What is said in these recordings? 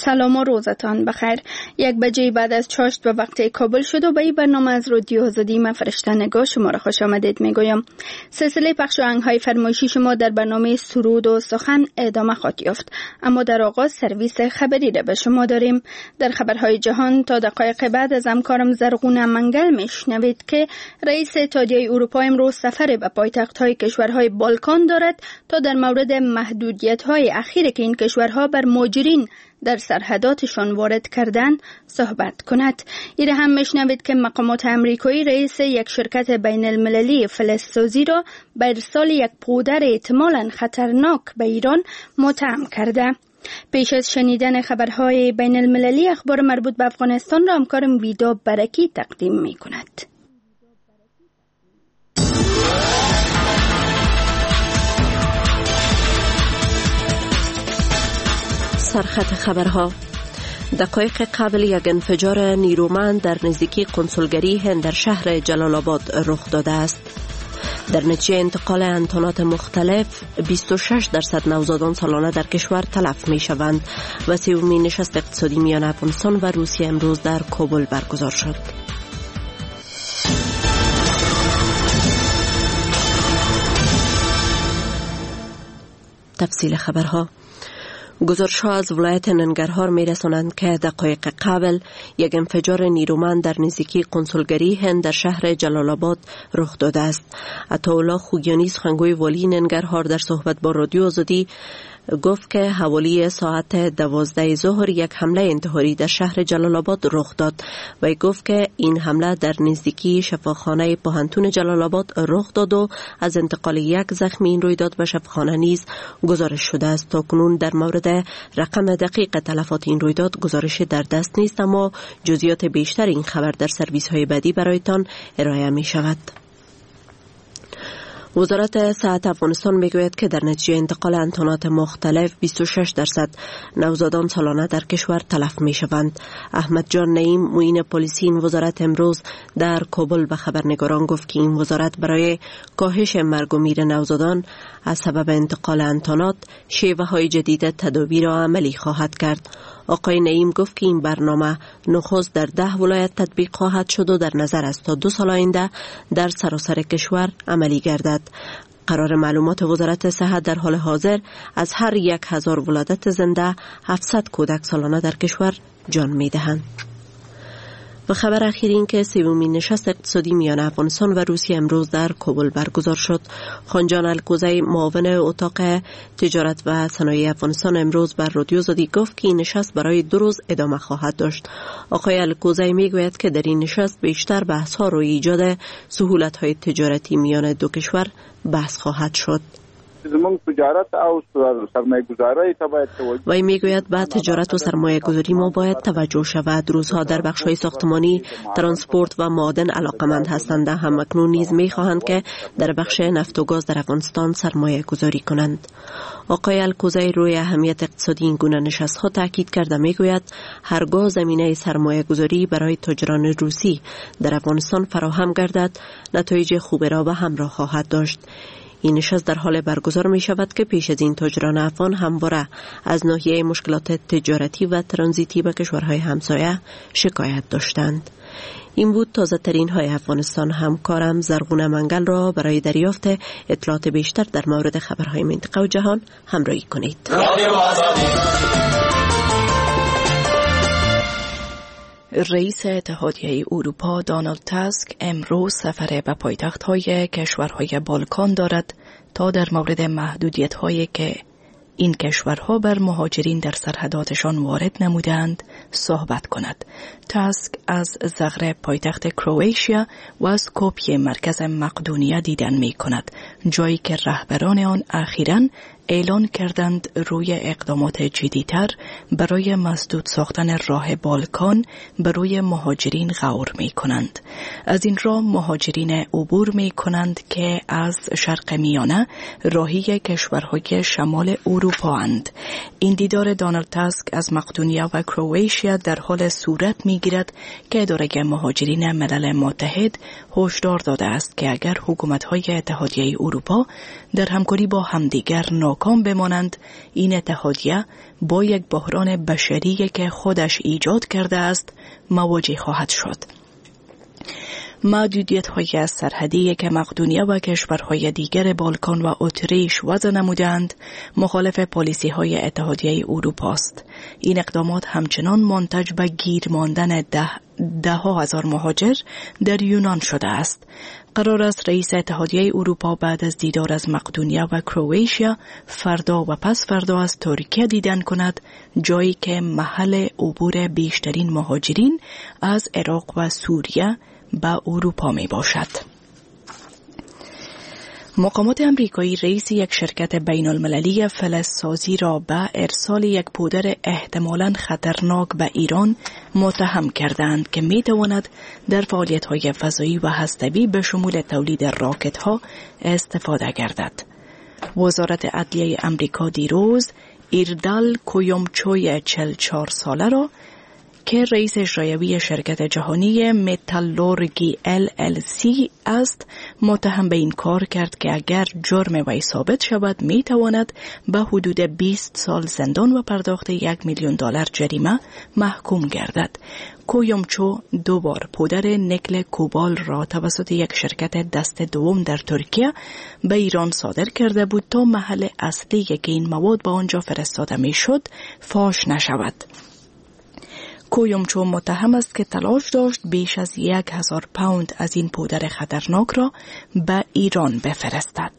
سلام و روزتان بخیر. 1 بعد از چاشت به وقت کابل شد و به این برنامه از رادیو آزادی من فرشته نگاه شما را خوش آمدید میگویم. سلسله پخش آهنگ‌های فرمایشی شما در برنامه سرود و سخن ادامه خواهد یافت، اما در آغاز سرویس خبری را به شما داریم. در خبرهای جهان تا دقایق بعد از همکارم زرغون منگل میشنوید که رئیس اتحادیه اروپا امروز سفر به پایتخت‌های کشورهای بالکان دارد تا در مورد محدودیت‌های اخیری که این کشورها بر مهاجرین در سرحداتشان وارد کردن صحبت کند. ایره هم میشنوید که مقامات امریکایی رئیس یک شرکت بین المللی فلزسازی را به ارسال یک پودر احتمالاً خطرناک به ایران متهم کرده. پیش از شنیدن خبرهای بین المللی، اخبار مربوط به افغانستان را همکارم ویدا برکی تقدیم می کند. سرخط خبرها. دقایق قبل یک انفجار نیرومند در نزدیکی کنسولگری هند در شهر جلال آباد رخ داده است. در نتیجه انتقال انتونات مختلف 26% نوزادان سالانه در کشور تلف می شوند و سومین نشست اقتصادی میان افغانستان و روسیه امروز در کابل برگزار شد. تفصیل خبرها. گزارش‌ها از ولایت ننگرهار می‌رسانند که دقایق قبل یک انفجار نیرومند در نزدیکی کنسولگری هند در شهر جلال آباد رخ داده است. عطاالله خوگیانی سخنگوی والی ننگرهار در صحبت با رادیو آزادی گفت که حوالی ساعت 12 ظهر یک حمله انتحاری در شهر جلال آباد رخ داد و گفت که این حمله در نزدیکی شفاخانه پوهنتون جلال آباد رخ داد و از انتقال یک زخمی این رویداد به شفاخانه نیز گزارش شده است. تاکنون در مورد رقم دقیق تلفات این رویداد گزارش در دست نیست، اما جزئیات بیشتر این خبر در سرویس های بعدی برایتان ارائه می شود. وزارت صحت افغانستان میگوید که در نتیجه انتقال انتونات مختلف 26% نوزادان سالانه در کشور تلف می شوند. احمد جان نعیم معین پلیسی این وزارت امروز در کابل به خبرنگاران گفت که این وزارت برای کاهش مرگ و میر نوزادان از سبب انتقال انتونات شیوه های جدید تدابیر را عملی خواهد کرد. آقای نعیم گفت که این برنامه نخست در 10 ولایت تطبیق خواهد شد و در نظر است تا 2 سال آینده در سراسر کشور عملی گردد. قرار معلومات وزارت صحت در حال حاضر از هر 1000 ولادت زنده 700 کودک سالانه در کشور جان می دهند. و خبر اخیر این که سومین نشست اقتصادی میان افغانستان و روسیه امروز در کابل برگزار شد. خانجان الکوزی معاون اتاق تجارت و صنایع افغانستان امروز بر رادیو آزادی گفت که این نشست برای 2 روز ادامه خواهد داشت. آقای الکوزی میگوید که در این نشست بیشتر بحث ها روی ایجاد سهولت های تجارتی میان دو کشور بحث خواهد شد. وی میگوید به تجارت و سرمایه گذاری ما باید توجه شود. روزها در بخش های ساختمانی، ترانسپورت و معادن علاقمند هستند. هم اکنون نیز میخواهند که در بخش نفت و گاز در افغانستان سرمایه گذاری کنند. آقای الکوزی روی اهمیت اقتصادی این گونه نشست ها تاکید کرده میگوید هرگاه زمینه سرمایه گذاری برای تاجران روسی در افغانستان فراهم گردد نتایج خوبی را به همراه خواهد داشت. این نشست در حال برگزار می شود که پیش از این تاجران افغان همواره از ناحیه مشکلات تجارتی و ترانزیتی به کشورهای همسایه شکایت داشتند. این بود تازه ترین های افغانستان. همکارم زرغون منگل را برای دریافت اطلاعات بیشتر در مورد خبرهای منطقه و جهان همراهی کنید. رئیس اتحادیه اروپا دونالد تاسک امروز سفر به پایتخت‌های کشورهای بالکان دارد تا در مورد محدودیت‌هایی که این کشورها بر مهاجرین در سرحداتشان وارد نمودند صحبت کند. تاسک از زاغرب پایتخت کرواتیا و از اسکوپیه مرکز مقدونیه دیدن می کند، جایی که رهبران آن اخیراً اعلان کردند روی اقدامات جدی‌تر برای مسدود ساختن راه بالکان برای مهاجرین غور می کنند. از این راه مهاجرین عبور می کنند که از شرق میانه راهی کشورهای شمال اروپا اند. این دیدار دونالد تاسک از مقدونیه و کرواتیا در حال صورت می گیرد که اداره مهاجرین ملل متحد هشدار داده است که اگر حکومت‌های اتحادیه اروپا در همکاری با همدیگر ناکام بمانند، این اتحادیه با یک بحران بشری که خودش ایجاد کرده است مواجه خواهد شد. محدودیت‌های سرحدی که مقدونیه و کشورهای دیگر بالکان و اتریش وضع نمودند مخالف پالیسی‌های اتحادیه اروپا است. این اقدامات همچنان منتج به گیر ماندن ده ها هزار مهاجر در یونان شده است. قرار است رئیس اتحادیه اروپا بعد از دیدار از مقدونیه و کرواتیا فردا و پس فردا از ترکیه دیدن کند، جایی که محل عبور بیشترین مهاجرین از عراق و سوریه به اروپا می باشد. مقامات امریکایی رئیس یک شرکت بین المللی فلزسازی را به ارسال یک پودر احتمالاً خطرناک به ایران متهم کردند که می تواند در فعالیت‌های فضایی و هسته‌ای به شمول تولید راکت‌ها استفاده گردد. وزارت عدلیه امریکا دیروز ایردال کویومچوی 44 ساله را که رئیس اجرایی شرکت جهانی متالورگی LLC است متهم به این کار کرد که اگر جرم وی ثابت شود می تواند به حدود 20 سال زندان و پرداخت $1,000,000 جریمه محکوم گردد. کویومچو 2 بار پودر نکل کوبال را توسط یک شرکت دست دوم در ترکیه به ایران صادر کرده بود تا محل اصلی که این مواد به آنجا فرستاده می شد فاش نشود. کویومچو متهم است که تلاش داشت بیش از 1,000 پوند از این پودر خطرناک را به ایران بفرستد.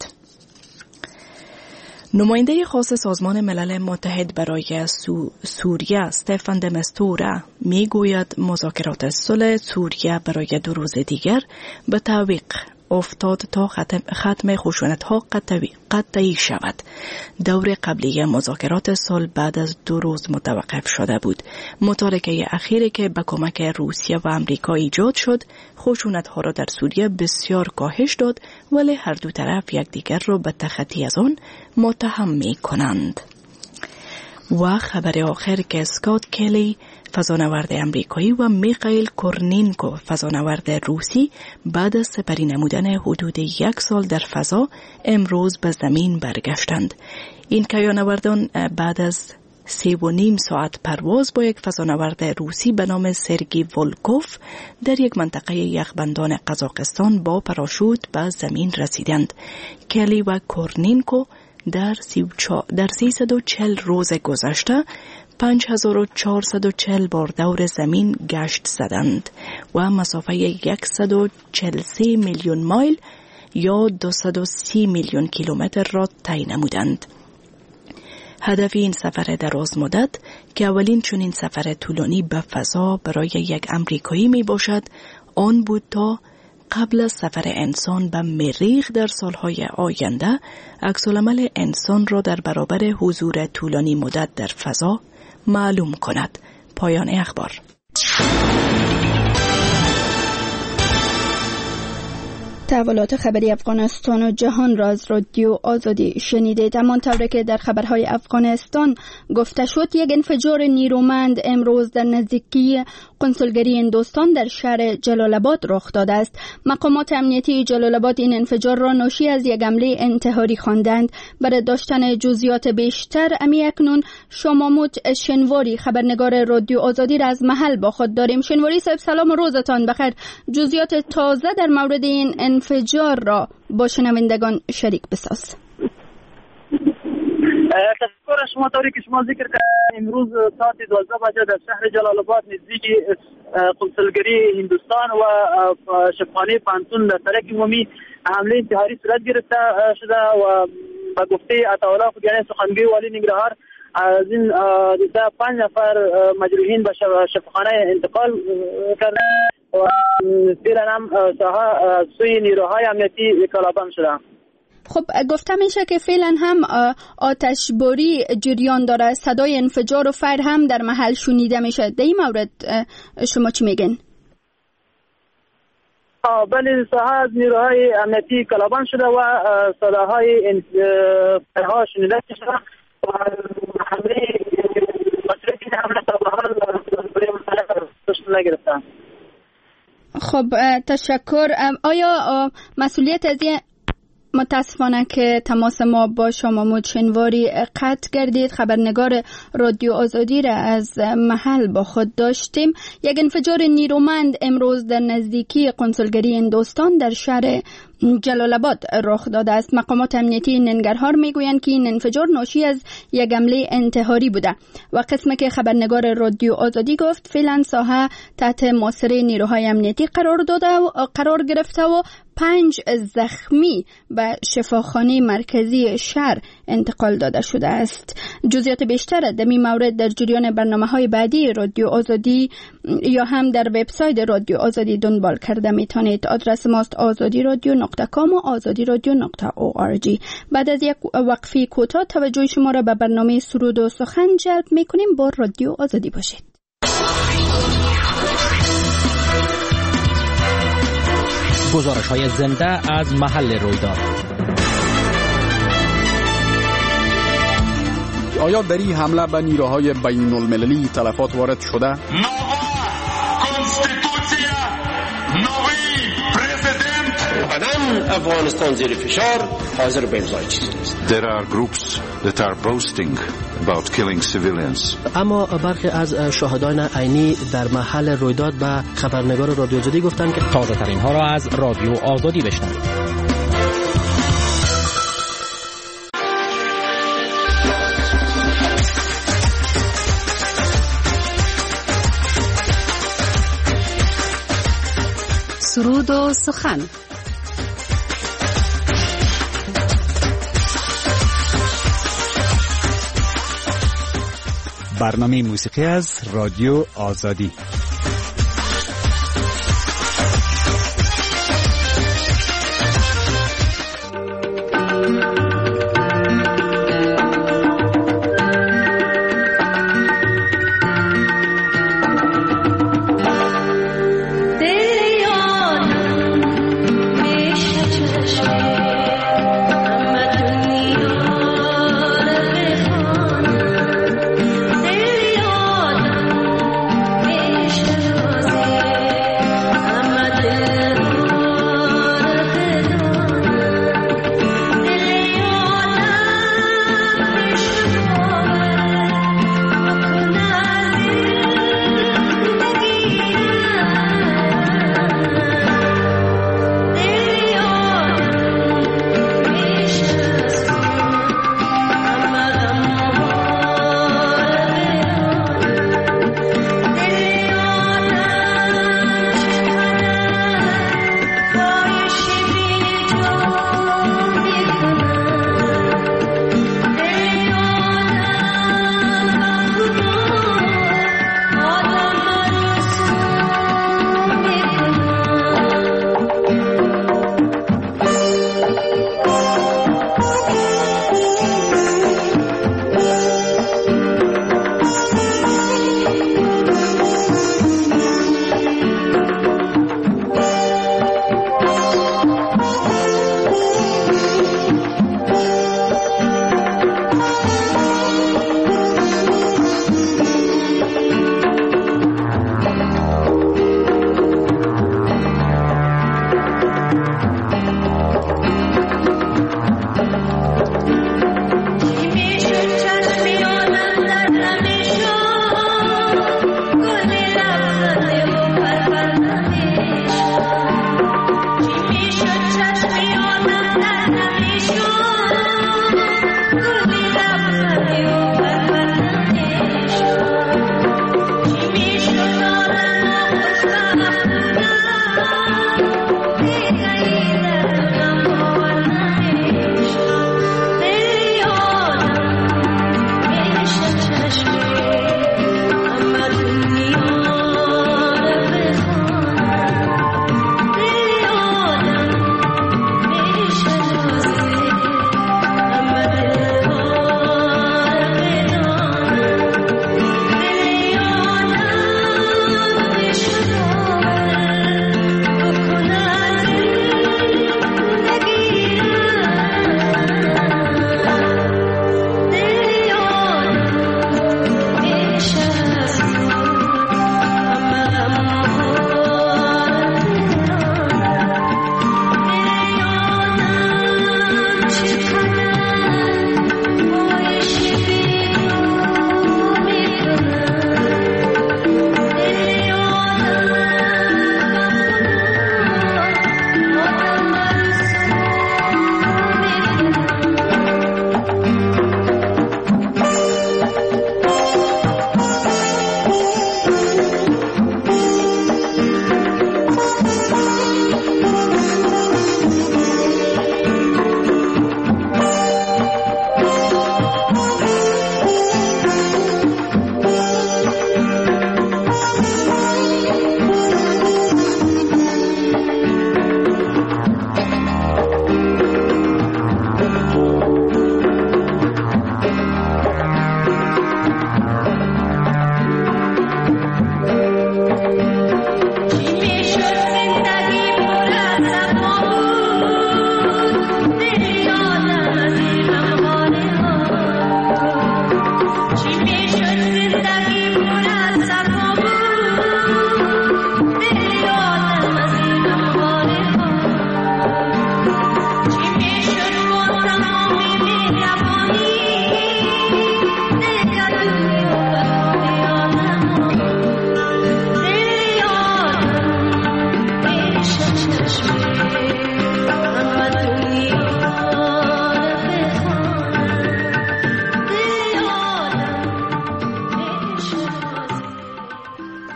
نماینده خاص سازمان ملل متحد برای سوریه استفان د مستوره می گوید مذاکرات صلح سوریه برای 2 روز دیگر به تعویق افتاد تا ختم خشونت‌ها قطعی شود. دور قبلی مذاکرات صلح بعد از 2 روز متوقف شده بود. متارکه اخیری که به کمک روسیه و آمریکا ایجاد شد، خشونت‌ها را در سوریه بسیار کاهش داد، ولی هر دو طرف یکدیگر را به تخطی از آن متهم می‌کنند. و خبر آخر که اسکات کلی فضانورد امریکایی و میخائیل کورنینکو فضانورد روسی بعد از سپری نمودن حدود 1 سال در فضا امروز به زمین برگشتند. این کیانوردان بعد از 3.5 ساعت پرواز با یک فضانورد روسی به نام سرگی ولکوف در یک منطقه یخبندان قزاقستان با پاراشوت به زمین رسیدند. کلی و کورنینکو در 340 روز گذشته 5440 بار دور زمین گشت زدند و مسافه 143 میلیون مایل یا 230 میلیون کیلومتر را طی نمودند. هدف این سفر دراز مدت که اولین چنین سفر طولانی به فضا برای یک امریکایی می باشد، آن بود تا قبل از سفر انسان به مریخ در سالهای آینده عکس‌العمل انسان را در برابر حضور طولانی مدت در فضا معلوم کند. پایان اخبار. تحولات خبری افغانستان و جهان را از رادیو آزادی شنیدید. همانطور که در خبرهای افغانستان گفته شد، یک انفجار نیرومند امروز در نزدیکی کنسولگری هندوستان در شهر جلال آباد رخ داده است. مقامات امنیتی جلال آباد این انفجار را ناشی از یک حمله انتحاری خواندند. برای داشتن جزئیات بیشتر اکنون شماموت شنواری خبرنگار رادیو آزادی را از محل با خود داریم. شنواری صاحب سلام و روزتان بخیر. جزئیات تازه در مورد این انفجار را با شنوندگان شریک بساز. تشکر از شما. طوری که شما ذکر کردید، امروز ساعت 12 بجه در شهر جلال آباد نزدیک کنسولگری هندوستان و شفاخانه پانتون در سرک عمومی حمله انتحاری صورت گرفته شده و به گفته عطاالله خوگیانی سخنگوی والی ننگرهار از این 5 نفر مجروحین به شفاخانه انتقال کردند و فعلا هم ساحه سوی نیروهای امنیتی کلابند شده. خب گفته میشه که فعلا هم آتشباری جریان داره، صدای انفجار و فیر هم در محل شنیده میشه. در این مورد شما چی میگن؟ بله، ساحه از نیروهای امنیتی کلابند شده و صداهای فیرها شنیده شده و همه مسئولیت این حمله تا به حال نگرفتن. خب تشکر. آیا مسئولیت از این متاسفانه که تماس ما با شامامود شنواری قطع گردید. خبرنگار رادیو آزادی را از محل با خود داشتیم. یک انفجار نیرومند امروز در نزدیکی قنصلگری هندوستان در شهر جلال آباد رخ داده است. مقامات امنیتی ننگرهار میگویند که این انفجار ناشی از یک حمله انتحاری بوده و قسمی که خبرنگار رادیو آزادی گفت فعلا ساحه تحت محاصره نیروهای امنیتی قرار گرفته و 5 زخمی به شفاخانه مرکزی شهر انتقال داده شده است. جزئیات بیشتر در این مورد در جریان برنامه‌های بعدی رادیو آزادی یا هم در وبسایت رادیو آزادی دنبال کرده میتونید. آدرس ماست azadiradyo.com و azadiradyo.org. بعد از یک وقفه کوتاه توجه شما را به برنامه سرود و سخن جلب میکنیم. با رادیو آزادی باشید. گزارش‌های زنده از محل رویداد. آیا در این حمله به نیروهای بین المللی تلفات وارد شده؟ افغانستان زیر فشار حاضر به امضای چیزی نیست. There are groups that are boasting about killing civilians. اما برخی از شاهدان عینی در محل رویداد به خبرنگار رادیو آزادی گفتند که تازه ترین ها را از رادیو آزادی بشنوید. سرود و سخن. برنامه موسیقی از رادیو آزادی.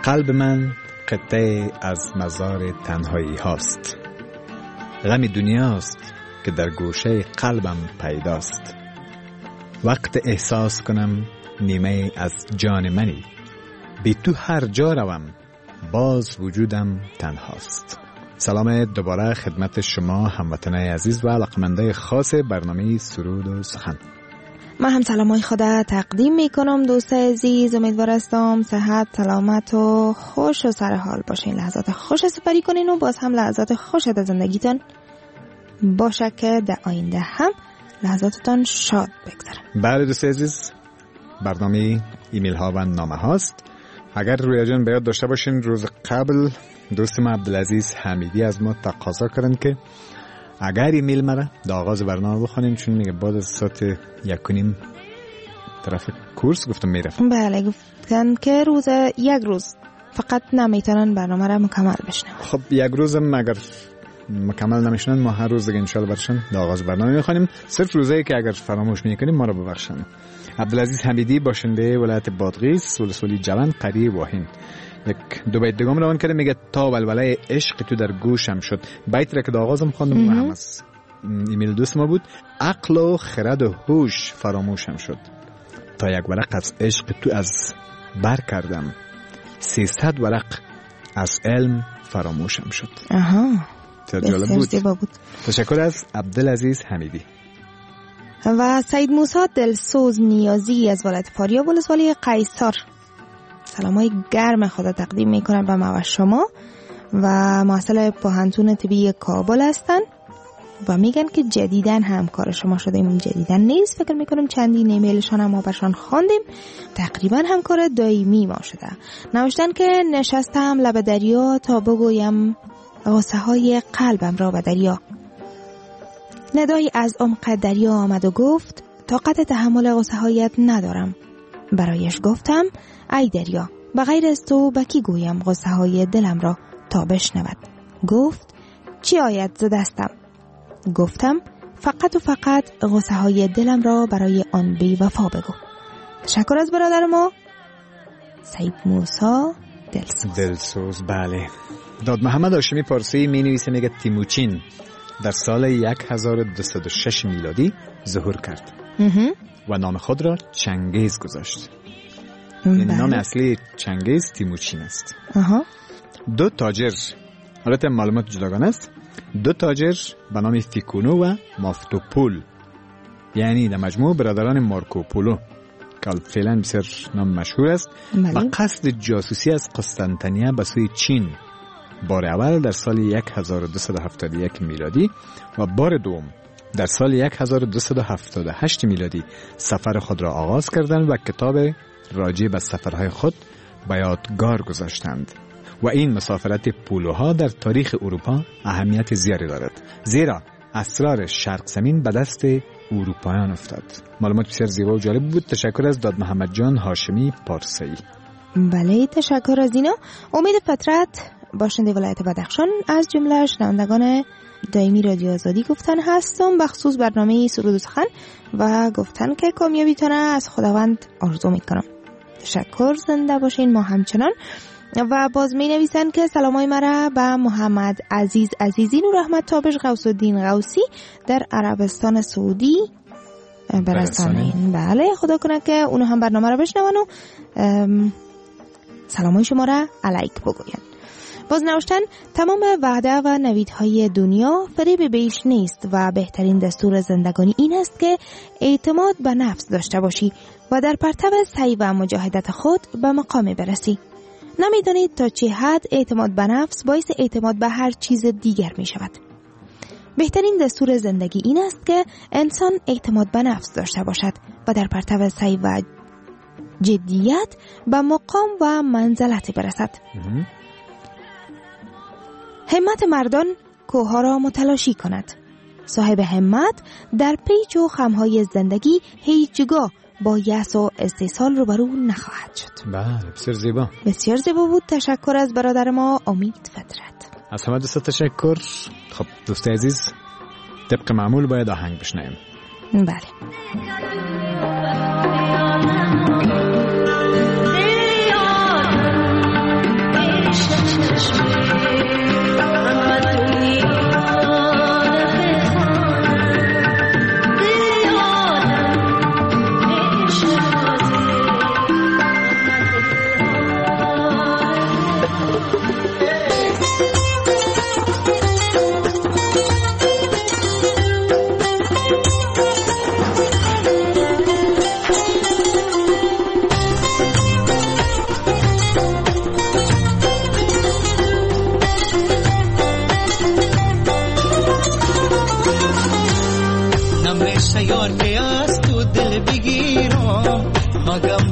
قلب من قطعه از مزار تنهایی هاست. غم دنیاست که در گوشه قلبم پیداست. وقت احساس کنم نیمه از جان منی، بی تو هر جا روم باز وجودم تنهاست. سلام دوباره خدمت شما هموطنای عزیز و علاقمندای خاص برنامه سرود و سخن. من هم سلامای خدا تقدیم میکنم دوست عزیز. امیدوار هستم صحت، سلامت و خوش و سر حال باشین، لحظات خوش سپری کنین و باز هم لحظات خوش در زندگیتان باشه که در آینده هم لحظاتتان شاد بگذره. بله دوست عزیز، برنامه ایمیل ها و نامه هاست. اگر رویا جان بیاد داشته باشین، روز قبل دوستم عبدالعزیز حمیدی از ما تقاضا کردن که اگر ایمیل مرا در آغاز برنامه بخونیم، چون میگه بعد از ساعت 1:30 طرف کورس گفتم میرفتم. بله گفتن که یک روز فقط نمیتونن برنامه را مکمل بشنون. خب یک روزم اگر مکمل نمیشنن، ما هر روز دیگه انشالله برشن در آغاز برنامه میخونیم. صرف روزایی که اگر فراموش میکنیم ما رو ببخشن. عبدالعزیز حمیدی باشنده ولایت بادغیس، ولسوالی جوان، قریه واهین، یک دو بیت دیگه روان کرده، میگه تا ولوله عشق تو در گوشم شد. بیت را که در آغازم خواندم هم از ایمیل دوست ما بود. عقل و خرد و هوش فراموشم شد، تا یک ورق از عشق تو از بر کردم، 300 ورق از علم فراموشم شد. جالب بود. تشکر از عبدالعزیز حمیدی. و سید موسی دلسوز نیازی از ولایت فاریاب، ولسوالی قیصر، سلامای گرم خدا تقدیم میکنن به ما و شما و محصل پوهنتون طبی کابل هستن و میگن که جدیدن همکار شما شدیم. جدیدن نیست، فکر میکنم چندین ایمیلشان هم ما برشان خواندیم، تقریبا همکار دائمی ما شده. نوشتن که نشستم لب دریا تا بگویم غصه های قلبم را به دریا. ندایی از عمق دریا آمد و گفت طاقت تحمل غصه هایت ندارم. برایش گفتم ای دریا، بغیر از تو به کی گویم غصه های دلم را تا بشنود؟ گفت چی آید ز دستم؟ گفتم فقط و فقط غصه های دلم را برای آن بی وفا بگو. تشکر از برادر ما سید موسی دلسوز. بله. داد محمد هاشمی پارسی می نویسه، میگه تیموچین در سال 1206 میلادی ظهور کرد و نام خود را چنگیز گذاشت. این نام اصلی چنگیز تیموچین است. دو تاجر، حالت معلومات جداگانه است، دو تاجر به نام فیکونو و مافتوپول، یعنی در مجموع برادران مارکوپولو که فعلا بسیار نام مشهور است، با قصد جاسوسی از قسطنطنیه به سوی چین بار اول در سال 1271 میلادی و بار دوم در سال 1278 میلادی سفر خود را آغاز کردند و کتاب راجع به سفرهای خود به یادگار گذاشتند. و این مسافرت پولوها در تاریخ اروپا اهمیت زیادی دارد، زیرا اسرار شرق زمین به دست اروپایان افتاد. معلومات بسیار زیبا و جالب بود. تشکر از داد محمد جان هاشمی پارسی. بله تشکر از اینا. امید فطرت باشنده ولایت بدخشان از جمله شنوندگان دائمی رادیو آزادی گفتن هستم بخصوص برنامه سرود و سخن و گفتن که کامیابیتونه از خداوند آرزو میکنم. تشکر، زنده باشین. ما همچنان. و باز می نویسن که سلامای مرا به محمد عزیز عزیزی، نور احمد تابش، غوث الدین غوثی در عربستان سعودی برسانین. بله، خدا کنه که اونو هم برنامه را بشنون و سلامای شما را علیک بگوین. باز نوشتن تمام وعده و نویدهای دنیا فریب بیش نیست و بهترین دستور زندگانی این است که اعتماد به نفس داشته باشی و در پرتو سعی و مجاهدت خود به مقام برسی. نمیدانید تا چه حد اعتماد به نفس باعث اعتماد به هر چیز دیگر می شود. بهترین دستور زندگی این است که انسان اعتماد به نفس داشته باشد و در پرتو سعی و جدیت به مقام و منزلت برسد. همت مردان کوه‌ها را متلاشی کند. صاحب همت در پیچ و خمهای زندگی هیچگاه با یأس و استیصال روبرو نخواهد شد. بله، بسیار زیبا. بسیار زیبا بود. تشکر از برادر ما امید فطرت. از همه دوستا تشکر. خب دوست عزیز، طبق معمول باید آهنگ بشنویم. بله.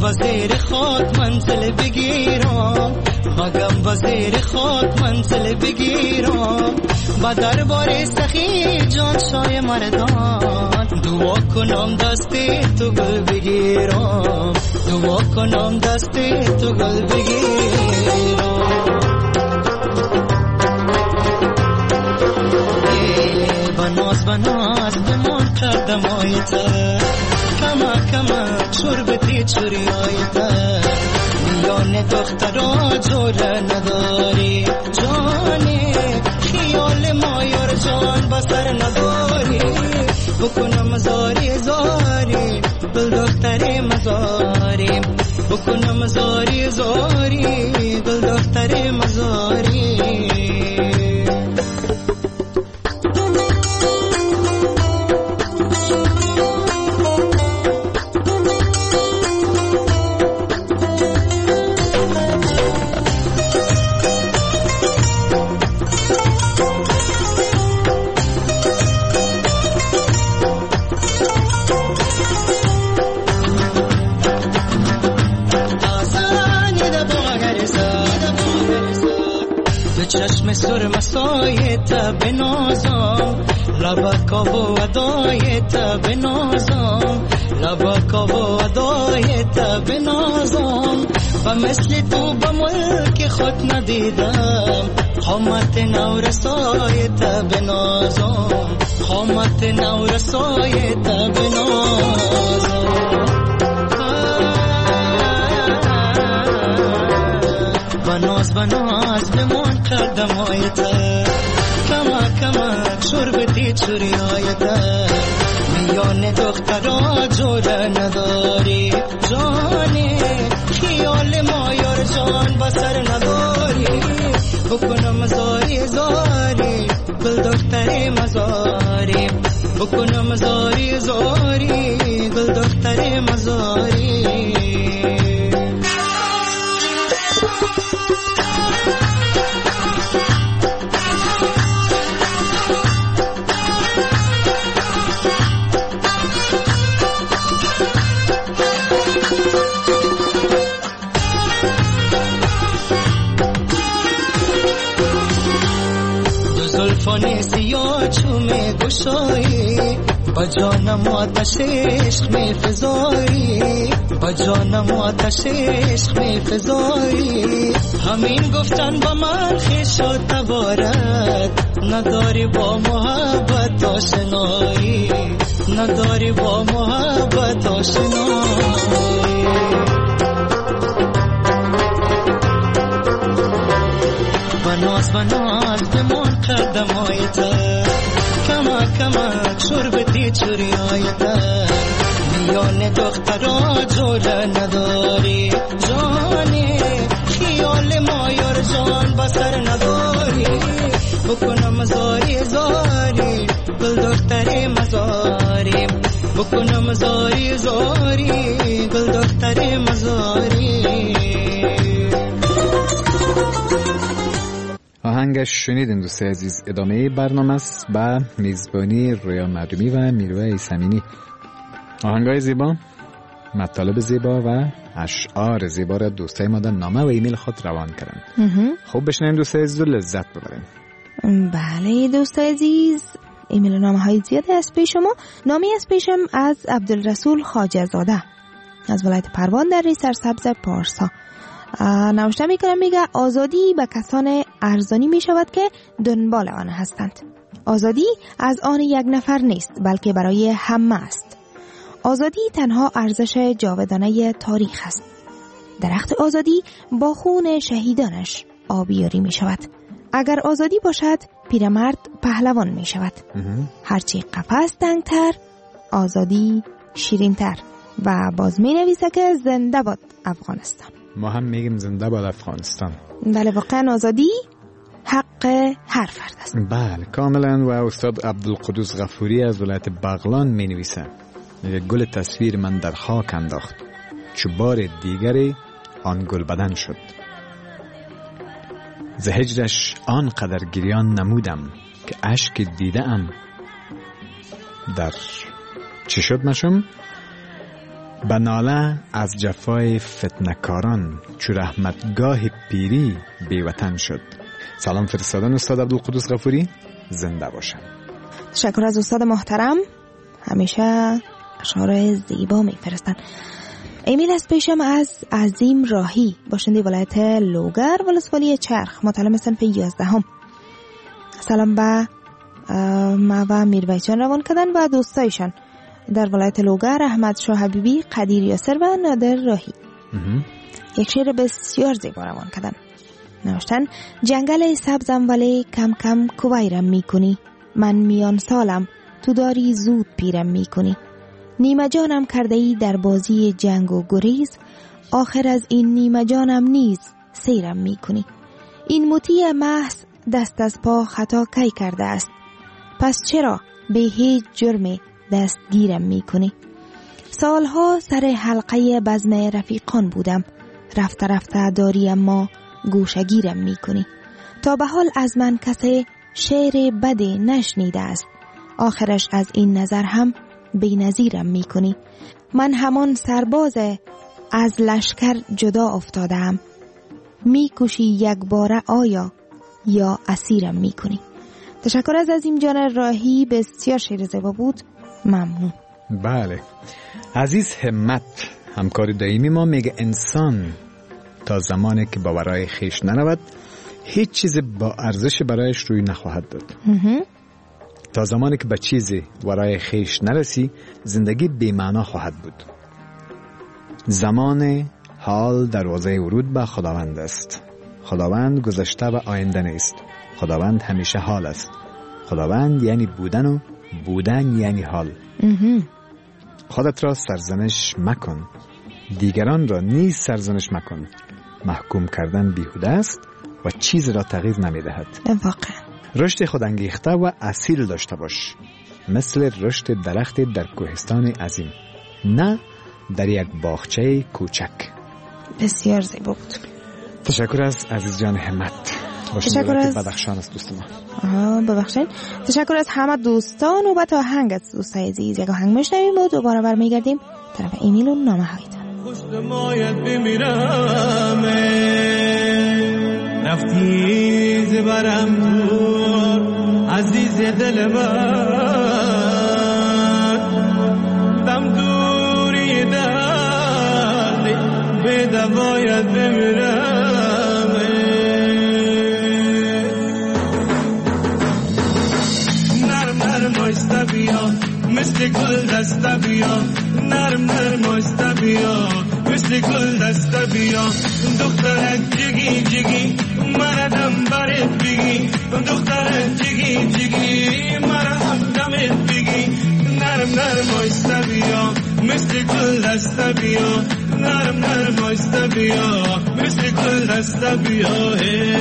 وزیر خاک منزل بگیرم، مگم وزیر خاک منزل بگیرم، با دربار سخی جان شای مردان، دعا کنم دستی تو گل بگیرم، دعا کنم دستی تو گل بگیرم. بناز بمان کردم آیته، کما شربتی چوری آیته، میان دخترها جوره نداری، جانی خیال مایار جان بسر نداری، بکنم زاری زاری دل دختر مزاری، بکنم زاری زاری دل دختر مزاری. چشم سرم سایت بنازم، لبکا و ادایت بنازم، لبکا و ادایت بنازم، و مثل تو به ملک خود ندیدم، خامت نورسایت بنازم، خامت نورسایت بنازم. بناز بمان کردم آیته، کما شربتی چوری آیته، میان دخترها جوره نداری، جانی خیال مایار جان بسر نداری، بکنم زاری زاری گل دختر مزاری، بکنم زاری زاری گل دختر مزاری. زلفان سیاه چومه گشایی، با جانم آتش عشق می فزایی، با جانم آتش عشق می فزایی، همین گفتن با من خویش و تبارد، نداری با محبت آشنایی، نداری با محبت آشنایی. بناز بمان کردم آیته، کما شربتی چوری آیته، میان دخترها جوره نداری، جانی خیال مایار جان بسر نداری، بکنم زاری زاری گل دختر مزاری، بکنم زاری زاری گل دختر مزاری. آهنگش شنیدین دوست عزیز. ادامه برنامه است با میزبانی رویا معدومی و میروه ایسمینی. آهنگای زیبا، مطالب زیبا و اشعار زیبا را دوستای ما در نامه و ایمیل خود روان کردن. خوب بشنویم دوست عزیز و لذت ببریم. بله دوست عزیز، ایمیل و نامه های زیاده از پیش شما. نامی از پیشم از عبدالرسول خواجه زاده از ولایت پروان در سرسبز پارسا نوشته میکنم، میگه آزادی به کسان ارزانی میشود که دنبال آن هستند. آزادی از آن یک نفر نیست بلکه برای همه است. آزادی تنها ارزش جاودانه تاریخ است. درخت آزادی با خون شهیدانش آبیاری میشود. اگر آزادی باشد پیرمرد پهلوان میشود. هرچی قفس تنگتر آزادی شیرینتر. و باز می نویسه که زنده باد افغانستان. ما هم میگیم زنده باد افغانستان. بله واقعا آزادی حق هر فرد است. بله کاملا. و استاد عبدالقدوس غفوری از ولایت بغلان می نویسه، میگه گل تصویر من در خاک انداخت، چو بار دیگری آن گل بدن شد. ز هجرش آنقدر گریان نمودم که اشک دیده ام در چی شد مشم؟ به ناله از جفای فتنکاران چو رحمتگاه پیری بیوطن شد. سلام فرستادن استاد عبدالقدوس غفوری، زنده باشن. تشکر از استاد محترم، همیشه اشعار زیبا میفرستن. ایمیل از پیشم از عظیم راهی، باشنده ولایت لوگر ولسوالی چرخ، مطالب صنف 11. سلام به ما و میربایچان روان کردن و دوستایشان در ولایت لوگر، احمد شاه حبیبی، قدیر یاسر و نادر راهی. یک شعر بسیار زیبا روان کردن. نوشتن: جنگل سبزم ولی کم کم کویرم میکنی، من میان سالم تو داری زود پیرم میکنی. نیمه جانم کرده ای در بازی جنگ و گریز، آخر از این نیمه جانم نیز سیرم میکنی. این مطیع محض دست از پا خطا کی کرده است، پس چرا به هیچ جرم دستگیرم میکنی. سالها سر حلقه بزم رفیقان بودم، رفته رفته داری اما گوشگیرم میکنی. تا به حال از من کسی شعر بد نشنیده است، آخرش از این نظر هم بی نظیرم میکنی. من همان سرباز از لشکر جدا افتادم، میکشی یک باره آیا یا اسیرم میکنی. تشکر از عظیم جان راهی، بسیار شعر زیبا بود، ممنون. بله، عزیز همت همکار دائمی ما میگه انسان تا زمانی که با ورای خیش نرود هیچ چیز با ارزش برایش روی نخواهد داد. تا زمانی که به چیزی ورای خیش نرسی زندگی بی‌معنا خواهد بود. زمان حال دروازه ورود به خداوند است. خداوند گذشته و آینده نیست. خداوند همیشه حال است. خداوند یعنی بودن و بودن یعنی حال. خودت را سرزنش مکن، دیگران را نیز سرزنش مکن. محکوم کردن بیهوده است و چیز را تغییر نمیدهد. واقعا رشد خودانگیخته و اصیل داشته باش، مثل رشد درخت در کوهستان عظیم، نه در یک باغچه کوچک. بسیار زیبا بود. تشکر از عزیز جان همت. تشکر از بدخشان از دوست ما. ببخشید. تشکر از همه دوستان و با تا هنگ از دوستای عزیز یک آهنگ میشنویم و دوباره برمیگردیم طرف ایمیل و نامه هایتان. پشت مایت بمیرم رفتی زبرم دور عزیز دل من، دم دوری دردی به دوایت بمیرم. نرم نرم آیسته بیا مثل گل دسته بیا، نرم نرم آیسته بیا مثل گل دسته بیا. دخترک جگی جگی مردم برت بگی، دخترک جگی جگی مرا دمت بگی. نرم نرم آیسته بیا مثل گل دسته بیا، نرم نرم آیسته بیا مثل گل دسته بیا.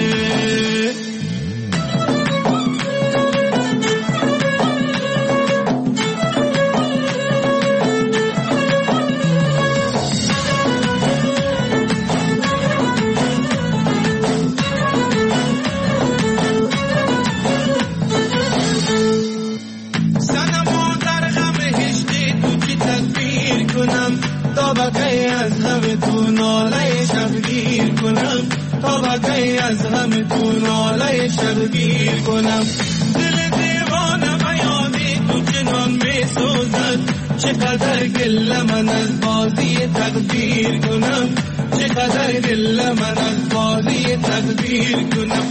از همه تو ناله شبگیر کنم. دل دیوانه بیادی تو جنان می سوزد، چقدر گله من از بازی تقدیر کنم، چقدر گله من از بازی تقدیر کنم.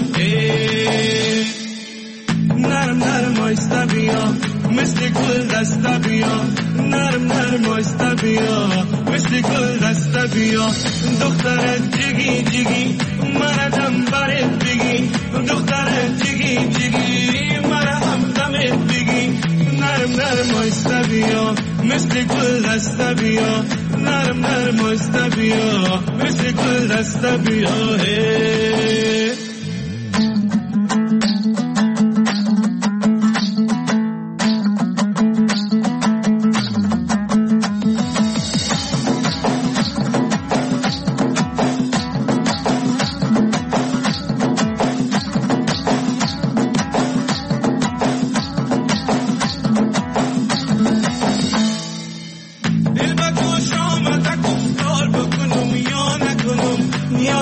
نرم نرم آیسته بیا مثل گل دسته بیا، نرم نرم آیسته بیا مثل گل دسته بیا. دخترک جگی جگی مردم برت بگی، دخترک جگی جگی مرا هم دمت بگی. نرم نرم آیسته بیا مثل گل دسته بیا، نرم نرم آیسته بیا مثل گل دسته بیا.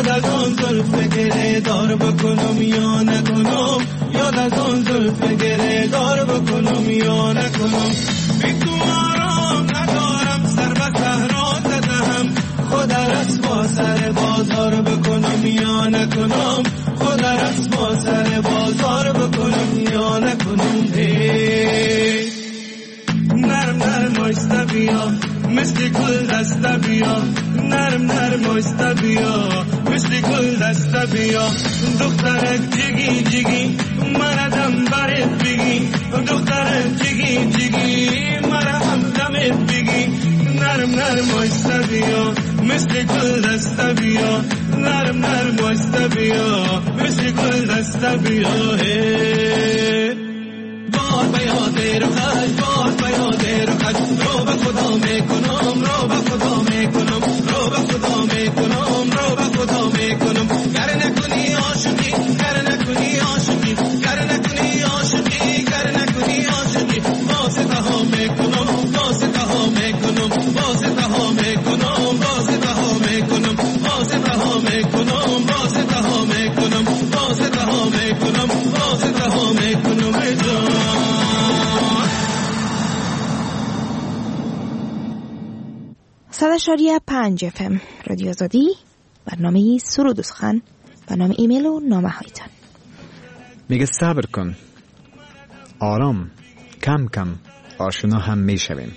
یاد از اون زلف گره دار بکنم یا نکنم یاد از اون زلف گره دار بکنم یا نکنم بی تو آرام ندارم سر به صحرا زدم خود رس با سر بازار بکنم یا نکنم خود رس با سر بازار بکنم یا نکنم نرم نرم آیسته بیا مثل گل دسته بیا نرم نرم آیسته بیا مثل گل دسته بیا دخترک جگی جگی مرا دم برت بگی دخترک جگی جگی مرا هم دمت بگی نرم نرم آیسته بیا مثل گل دسته بیا نرم نرم آیسته بیا مثل گل دسته بیا بار بیاده رو خش بار بیاده رو خش رو به خدا میکنم رو به خدا میکنم رو به خدا میکنم رو به خدا میکنم گر نکنی عاشقی گر نکنی عاشقی گر نکنی عاشقی گر نکنی عاشقی واسطه ها میکنم واسطه ها میکنم واسطه ها میکنم واسطه ها میکنم واسطه ها میکنم واسطه ها میکنم واسطه ها میکنم واسطه ها میکنم صداشاری 5 FM رادیو آزادی برنامه سرود و سخن برنامه ایمیل و نامه هایتان میگه صبر کن آرام کم کم آشنا هم میشویم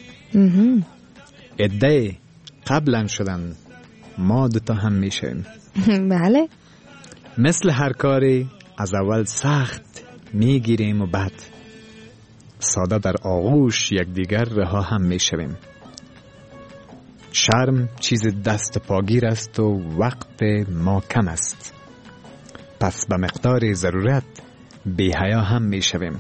عده قبلا شدن ما دوتا هم میشویم بله مثل هر کاری از اول سخت میگیریم و بعد ساده در آغوش یکدیگر رها هم میشویم شرم چیز دست پاگیر است و وقت ما کم است پس به مقدار ضرورت بی حیا هم می شویم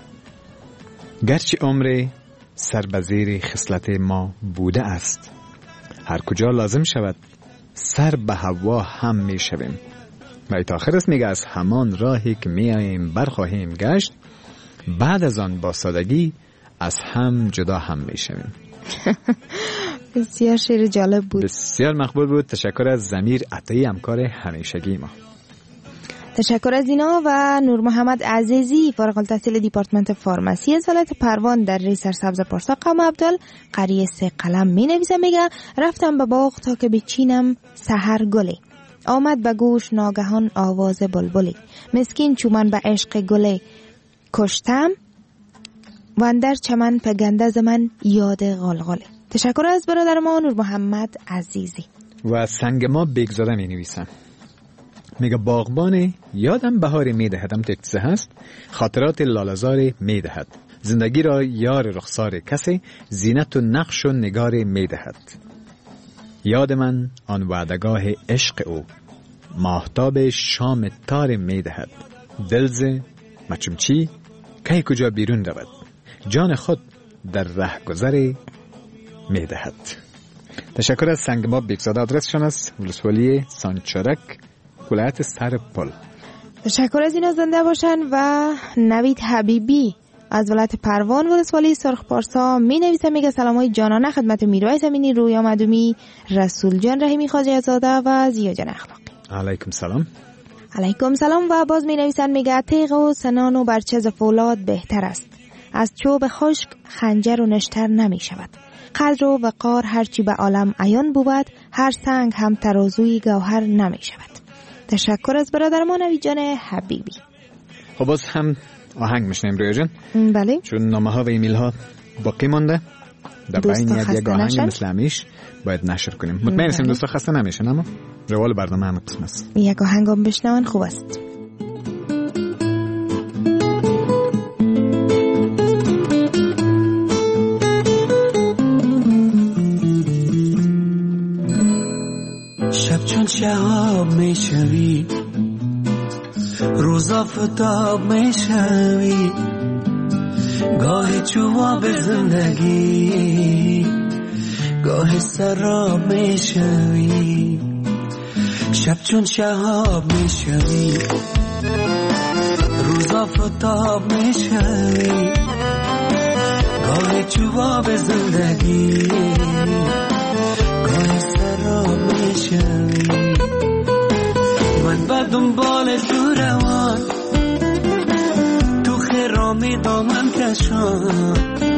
گرچه عمر سر به زیر خصلت ما بوده است هر کجا لازم شود سر به هوا هم می شویم و آخر است میگه از همان راهی که می آییم برخواهیم گشت بعد از آن با سادگی از هم جدا هم می شویم بسیار شعر جالب بود بسیار مقبول بود تشکر از ضمیر عطایی همکار همیشگی ما تشکر از اینا و نور محمد عزیزی فارغ التحصیل دیپارتمنت فارماسی از ولایت پروان در ری سرسبز پارسا قم عبدال قریه 3 قلم می نویسه میگه رفتم به باغ تا که بچینم سحر گلی آمد به گوش ناگهان آواز بلبلی مسکین چومن به عشق گلی کشتم و اندر چمن پگنده ز من یاد غلغله تشکر از برادر ما نور محمد عزیزی و سنگ ما بگذاده می نویسم میگه باغبان یادم بهار می دهدم تکسه هست خاطرات لالزار می دهد زندگی را یار رخسار کسی زینت و نقش و نگار می دهد یاد من آن وعدگاه عشق او ماهتاب شام تار می دهد دلز مچمچی کی کجا بیرون رود جان خود در ره گذر می دهد تشکر از سنگ ما بگذاده آدرسشان است ولسوالی سانچارک ولایت سرپل تشکر از اینا زنده باشن و نوید حبیبی از ولایت پروان ولسوالی سرخ پارسا می نویسه میگه سلامای جانانه خدمت میرویس امینی رویا مدومی رسول جان رحیمی خواجه زاده و زیا جان اخلاقی علیکم سلام علیکم سلام و باز می نویسن میگه تیغ و سنان و برچه فولاد بهتر است از چوب خشک خنجر و نشتر نمی شود قدر و وقار هرچی به عالم عیان بود هر سنگ هم ترازوی گوهر نمی شود تشکر از برادر ما نوید جان حبیبی خب باز هم آهنگ میشنیم رویا جان بله چون نامه ها و ایمیل ها باقی مانده در بین یک آهنگ مثل همیش باید نشر کنیم مطمئن هستیم دوستا خسته نمیشن اما روال برنامه همه قسم است یک آهنگ هم بشنون خوب است شب چون شهاب میشوی روز آفتاب میشوی گاهی جواب زندگی گاهی سراب میشوی شب چون شهاب میشوی روز آفتاب میشوی گاهی جواب زندگی گاهی سراب میشوی من به دنبال تو روان، تو خرامی دامن کشان،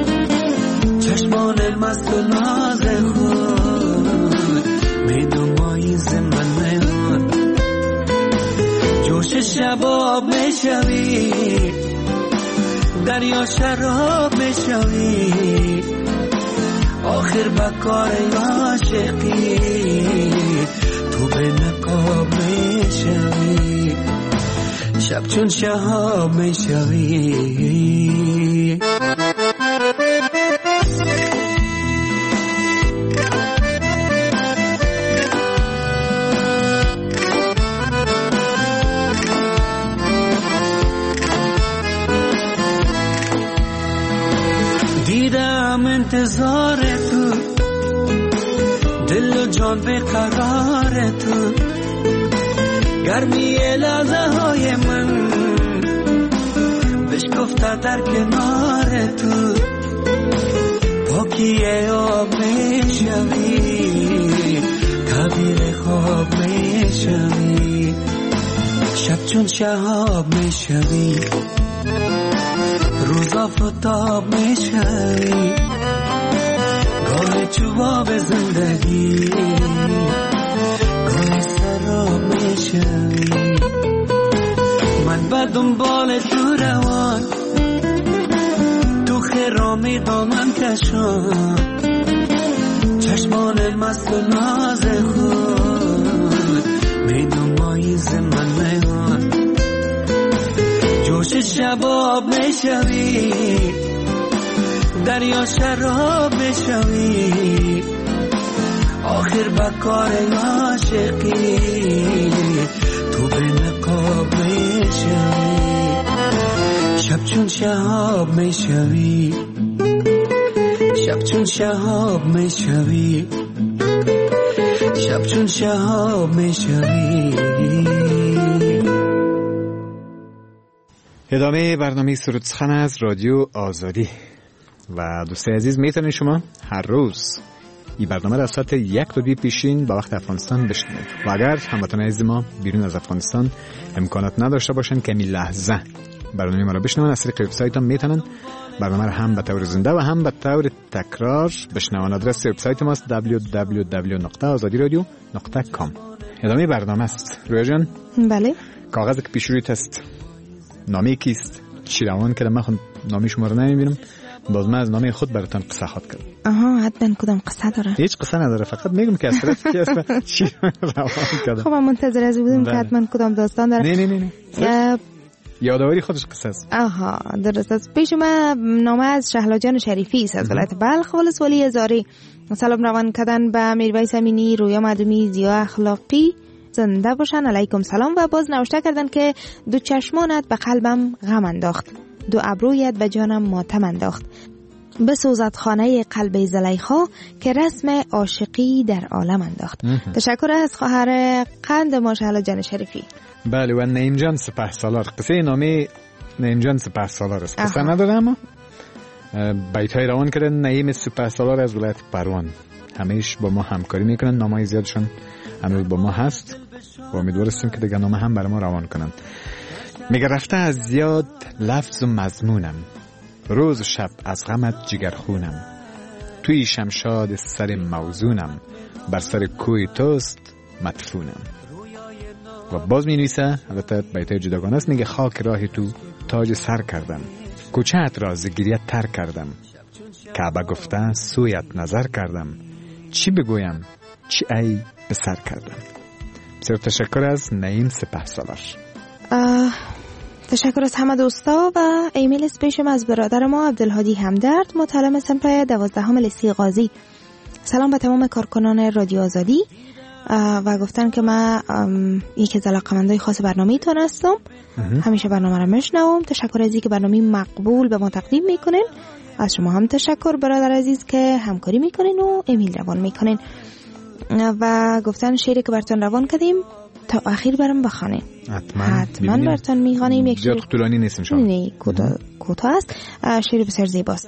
چشمان مست و ناز خود می دنبایی زمن میان، جوش شباب میشوی، دریا شراب میشوی، آخر بکار عاشقی تو به نقاب میشوی، شب چون شهاب میشوی. دیدم انتظار تو، دل و جان به قرار تو، گرمی لحظه های من بشکفته در کنار تو، پاکی آب میشوی، تعبیر خواب میشوی، شب چون شهاب میشوی، روزا فتاب میشوی، گاه چوباب زندگی، گاه سراب میشوی. من به دنبال تو روان، تو خرامی دامن کشان، چشمان مست و ناز خود می دنبایی زمن میان، جوش شباب میشوی، دریا شراب میشوی، آخر بکار عاشقی تو به نقاب میشوی، شب چون شهاب میشوی، شب چون شهاب میشوی، شب چون شهاب میشوی. ادامه برنامه سرود سخن از رادیو آزادی. و دوستای عزیز میتونید شما هر روز این برنامه را از ساعت 1 تا 2 پیشین با وقت افغانستان بشنوید. و اگر هموطنان عزیز ما بیرون از افغانستان امکانات نداشته باشن که این لحظه برنامه ما را بشنون، از طریق وبسایت هم میتونن برنامه را هم به طور زنده و هم به طور تکرار بشنون. آدرس وبسایت ما است www.azadiradio.com. ادامه برنامه است. رویا جان، بله، کاغذ که پیش رویت است نامه کیست؟ چی روان کردم؟ من خود نامه شما رو نمیبینم، باز من از نامه خود براتون قصه خود کردم. آها، حتما کدام قصه داره؟ هیچ قصه نداره، فقط میگم که از طرف کی است چی روان کردم. خب من منتظر از بودم که حتما کدام داستان داره. نه یادآوری خودش قصه است. آها، درست است. پیش من نامه از شهلا جان شریفی است از ولایت بلخ ولسوالی زاری. سلام روان کردن به میرویس امینی، رویا مدومی، زیا اخلاقی، زنده باشن. علیکم سلام. و باز نوشته کردن که دو چشمانت به قلبم غم انداخت، دو ابرویت به جانم ماتم انداخت، بسوزد خانه قلب زلیخا که رسم عاشقی در عالم انداخت. تشکر از خواهر قند ما شهلا جان شریفی. بله، و نعیم جان سپهسالار. قصه نامه نعیم جان سپهسالار است. قصه نداره اما بیت‌های روان کردن نعیم سپهسالار از ولایت پروان. همیشه با ما همکاری میکنن، نامه‌های زیادشون هنوز با ما هست و امیدوار هستیم که دیگه نامه هم برای ما روان کنن. میگه رفته از زیاد لفظ و مضمونم، روز و شب از غمت جگرخونم، توی شمشاد سر موزونم، بر سر کوی توست مدفونم. و باز می نویسه، البته بیتای جداگانه است، میگه خاک راه تو تاج سر کردم، کوچه‌ات را ز گریه تر کردم، کعبه گفته سویت نظر کردم، چی بگویم چی ای به سر کردم. بسیار تشکر از نعیم سپهسالار. تشکر از همه دوستا. و ایمیل اسپیشم از برادر ما عبدالهادی همدرد، مطالعه سنف 12 لسی غازی. سلام به تمام کارکنان رادیو آزادی و گفتن که من یکی از علاقه‌مندای خاص برنامه تون هستم، همیشه برنامه رو میشنوم. تشکر از اینکه برنامه مقبول به ما تقدیم میکنین. از شما هم تشکر برادر عزیز که همکاری میکنین و ایمیل روان میکنین. و گفتن شعری که براتون روان کردیم تا آخر برام بخونین. حتما براتون میخوانیم. یک شعر طولانی نیست ان شاء الله. نه، کوتاه است. شعر بسیار زیباست.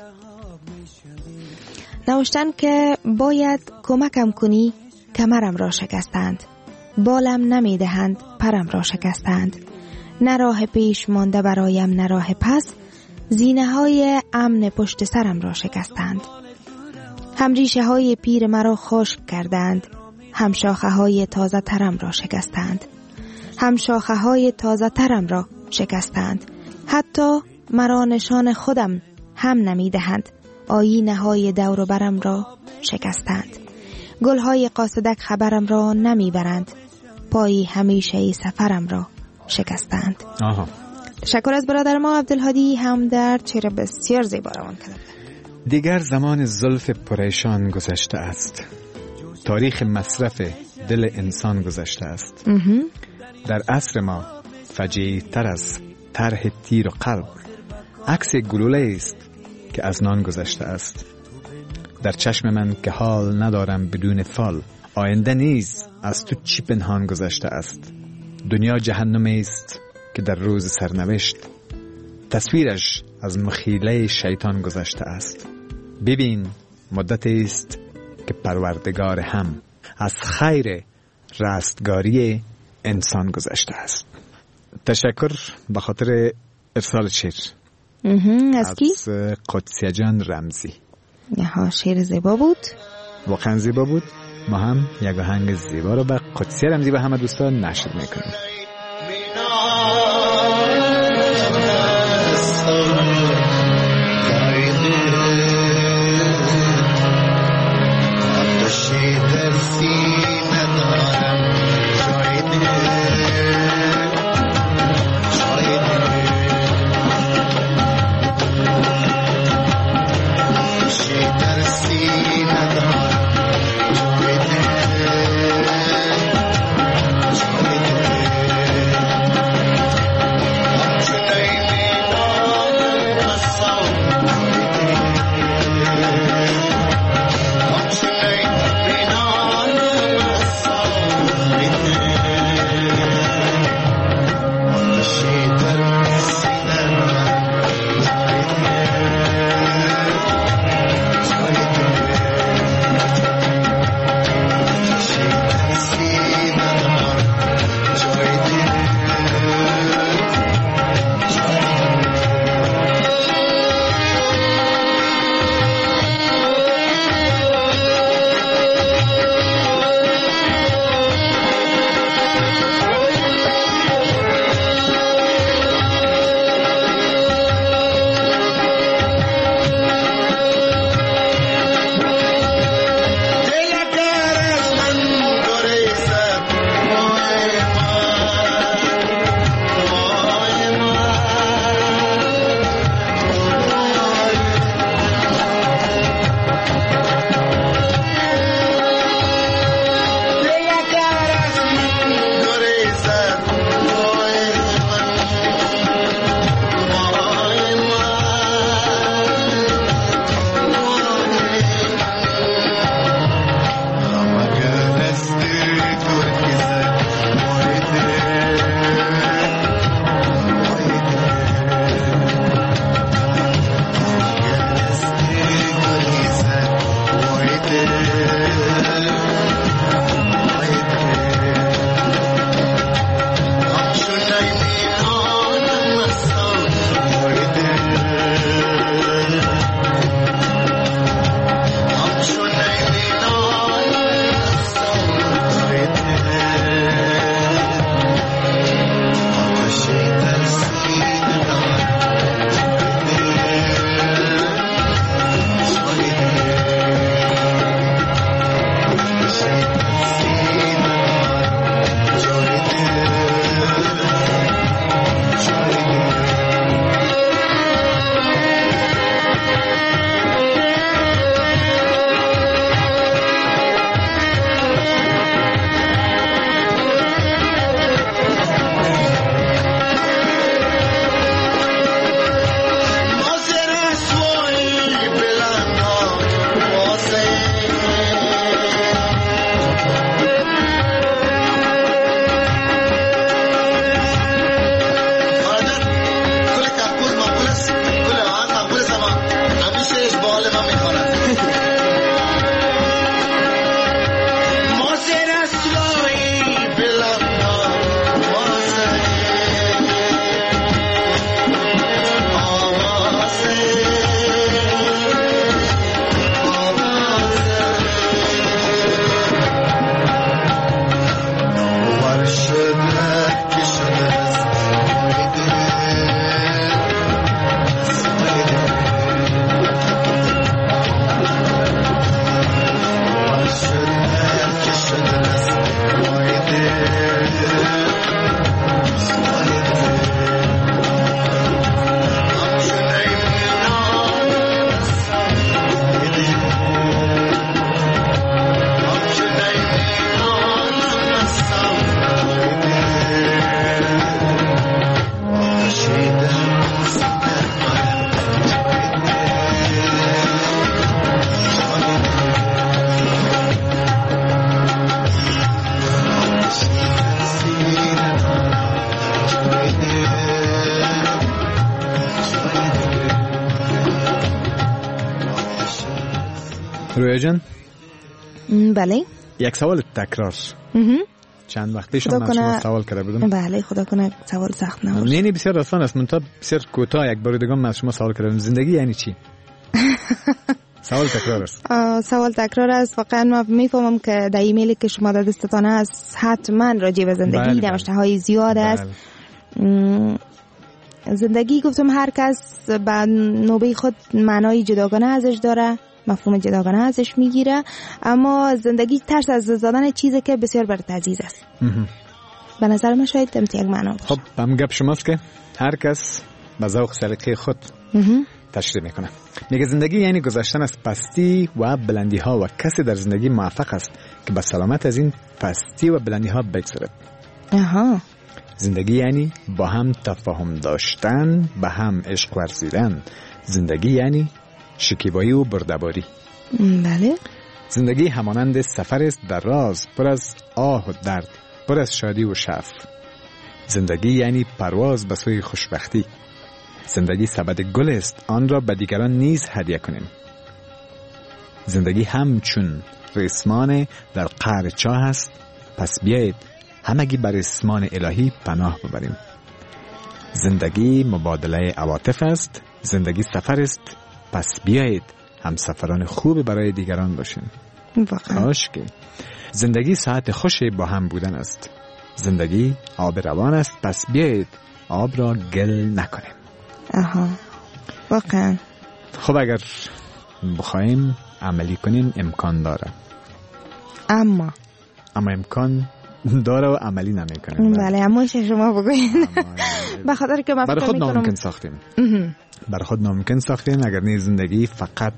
نوشتن که باید کمکم کنی، کمرم را شکستند، بالم نمی دهند، پرم را شکستند. نه راه پیش مانده برایم نه راه پس، زینه های امن پشت سرم را شکستند. هم ریشه های پیر مرا خشک کردند، هم شاخه های تازه ترم را شکستند. هم شاخه های تازه ترم را شکستند. حتی مرا نشان خودم هم نمی دهند، آیینه های دور و برم را شکستند. گل های قاصدک خبرم را نمی برند، پای همیشه سفرم را شکستند. تشکر از برادر ما عبدالهادی همدرد، شعر بسیار زیبا روان کرده. دیگر زمان زلف پریشان گذشته است، تاریخ مصرف دل انسان گذشته است. در عصر ما فجیع تر از طرح تیر و قلب عکس گلوله است که از نان گذشته است. در چشم من که حال ندارم بدون فال، آینده نیز از تو چی پنهان گذشته است. دنیا جهنمی است که در روز سرنوشت تصویرش از مخیله شیطان گذشته است. ببین مدت است که پروردگار هم از خیر رستگاری انسان گذشته است. تشکر به خاطر ارسال شعر از کی؟ از قدسیه جان رمزی. شعر زیبا بود، واقعا زیبا بود. ما هم یک آهنگ زیبا رو به قدسیه رمزی و همه دوستان نشر میکنیم. رویا جان. بله. یک سوال تکرار. چند وقت پیش من شما سوال کرده بودم. بله خدا کنه سوال سخت نباشه. نه بسیار آسان است، منتها بسیار کوتاه. یک بار دیگه من از شما سوال کردم زندگی یعنی چی؟ سوال تکرار است. سوال تکرار است. واقعا من میفهمم که در ایمیلی که شما در دستتان است حتما راجع به زندگی نوشته های زیاد است. زندگی گفتم هر کس به نوبه خود معنای جداگانه ازش داره، مفهوم جداگانه ازش میگیره، اما زندگی ترس از دادن چیزی که بسیار برات عزیز است. به نظر من شاید یک معنا باشه. خب هم گپ شماست که هر کس به ذوق سلیقه خود تشریح میکنه. میگه زندگی یعنی گذشتن از پستی و بلندی ها و کسی در زندگی موفق است که به سلامت از این پستی و بلندی ها بگذرد. زندگی یعنی با هم تفاهم داشتن، به هم عشق ورزیدن. زندگی یعنی شکیبایی و بردباری. بله. زندگی همانند سفر است در راز، پر از آه و درد، پر از شادی و شعف. زندگی یعنی پرواز به سوی خوشبختی. زندگی سبد گل است، آن را به دیگران نیز هدیه کنیم. زندگی همچون ریسمان در قعر چاه است، پس بیایید همگی بر ریسمان الهی پناه ببریم. زندگی مبادله عواطف است، زندگی سفر است، پس بیایید هم سفران خوب برای دیگران باشیم. کاش که زندگی ساعت خوشی با هم بودن است. زندگی آب روان است، پس بیایید آب را گل نکنیم. واقعا. خب اگر بخوایم عملی کنیم امکان داره، اما امکان داره و عملی نمیکنیم. بله اما شما بگوین. به خاطر که برای خود ناممکن ساختیم. برای خود ناممکن ساختیم. اگر نه زندگی فقط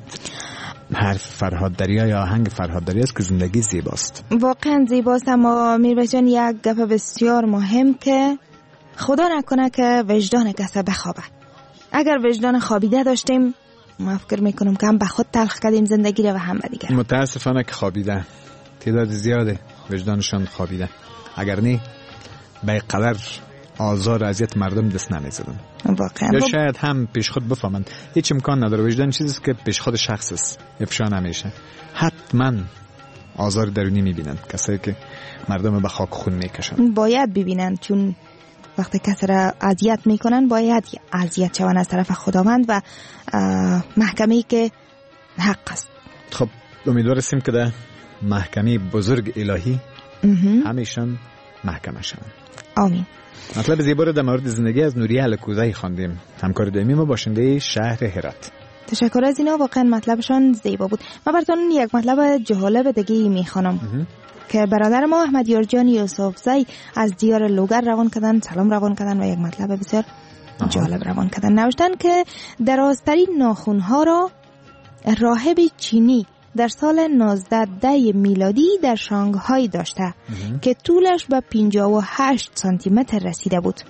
حرف فرهاد دریا یا آهنگ فرهاد دریا است که زندگی زیباست. واقعا زیباست. اما میرباز جان یک گپ بسیار مهم که خدا نکنه که وجدان کسی بخوابه. اگر وجدان خوابیده داشتیم ما فکر میکنم که هم به خود تلخ کردیم زندگی رو و هم به دیگر. متاسفانه که خوابیده، تعداد زیاده وجدانشان خوابیده. اگر نه به قدر آزار اذیت مردم دست نمیزدن. واقعا. یا شاید هم پیش خود بفهمند هیچ امکان نداره. وجدان چیزی که پیش خود شخص است، افشا نمیشه. حتما آزار درونی میبینند کسایی که مردم به خاک خون میکشن. باید ببینند، چون وقتی کسی را اذیت میکنن باید اذیت شوند از طرف خداوند و محکمه‌ای که حق است. خب امیدوار هستیم که در محکمه بزرگ الهی همیشان محکمه شوند. آمین. مطلب زیبا رو در مورد زندگی از نوریه الکوزی خواندیم، همکار دائمی ما باشنده شهر هرات. تشکر از اینا، واقعا مطلبشان زیبا بود. من براتون یک مطلب جالب دیگه میخوانم که برادر ما احمد یارجان یوسفزی از دیار لوگر روان کردن، سلام روان کردن و یک مطلب بسیار جالب روان کردن. نوشتن که درازترین ناخن‌ها را راهب چینی در سال 1910 میلادی در شانگهای داشته که طولش به 58 سانتی متر رسیده بود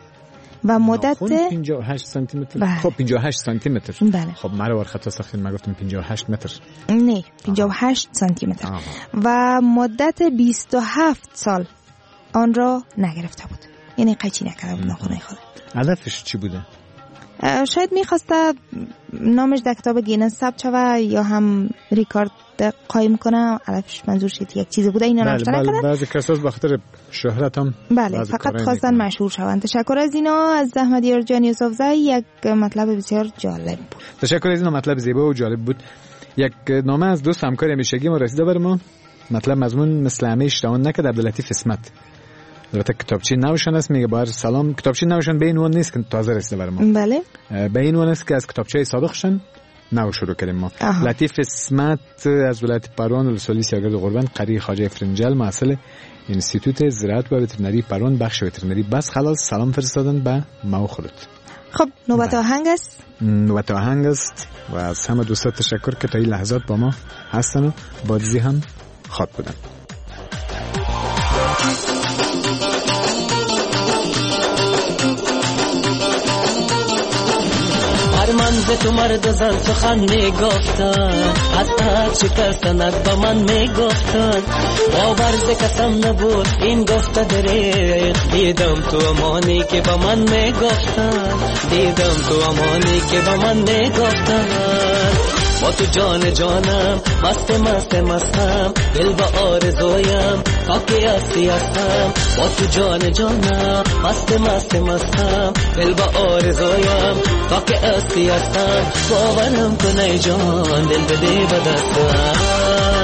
و مدت 58 سانتی متر. خب 58 سانتی متر. بله. خب مرا ور خطا ساختین، من گفتم 58 متر. نه 58 سانتی متر. و مدت 27 سال آن را نگرفته بود، یعنی قیچی نکرده بود ناخن‌های خود. هدفش چی بوده؟ شاید میخواسته نامش در کتاب گینس ثبت شوه یا هم ریکارد قایم کنه. علفش منظور شد یک چیزی بوده، اینا نوشته نکردن. بعضی کساس به خاطر شهرت هم بله فقط خواستن مشهور شوند. تشکر از اینا. از احمد یارجان یوسفزی یک مطلب بسیار جالب بود. تشکر از اینا، مطلب زیبا و جالب بود. یک نامه از دوست همکار همیشگی ما رسیده بر ما. مطلب مضمون مثل همه اشتباه نکرد. عبداللطیف اسمت البته کتابچه نوشن است، میگه بار سلام. کتابچه نوشن به این عنوان نیست که تازه رسیده بر ما. بله به این عنوان است که از کتابچه صادقشن نو شروع کردیم ما. لطیف اسمت از ولایت پروان ولسوالی سیاگرد قربان قری خواجه فرنجل مسئله انستیتوت زراعت و وترنری پروان بخش وترنری بس خلاص سلام فرستادن به ما خودت. خب نوبت آهنگ است. نوبت آهنگ است و از همه دوستان تشکر که تا این لحظات با ما هستن و بازی هم خواد بودن. من به تو مرد زن سخن میگفتن، حتی شکستنک با من میگفتن، باور ز کسم نبود این گفته دریغ. دیدم تو امانی که با من میگفتن، دیدم تو امانی که با من میگفتن. با تو جان جانم، مست مست مستم، دل با آرزویم تا که هستی هستم. با تو جان جانم، مست مست مستم، دل با آرزویم تا که هستی هستم. باورم کن ای جان، دل بده به دستم.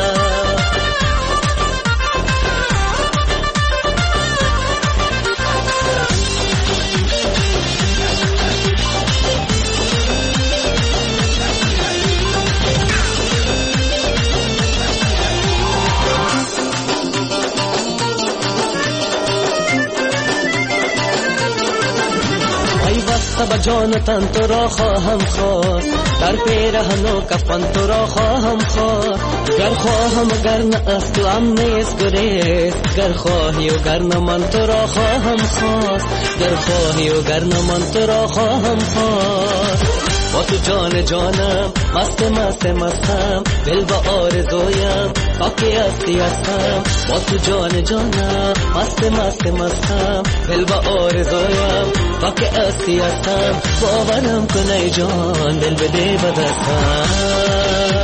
با جان تن تو را خواهم خواست، در پیرهن و کفن تو را خواهم خواست. گر خواهم و گر نه از تو هم نیست گریز، گر خواهی و گر نه من تو را خواهم خواست، گر خواهی و گر نه من تو را خواهم خواست. با تو جان جانم، مست مست مستم، دل با آرزویم تا که هستی هستم. با تو جان جانم، مست مست مستم، دل با آرزویم تا که هستی هستم. باورم کن ای جان، دل بده به دستم.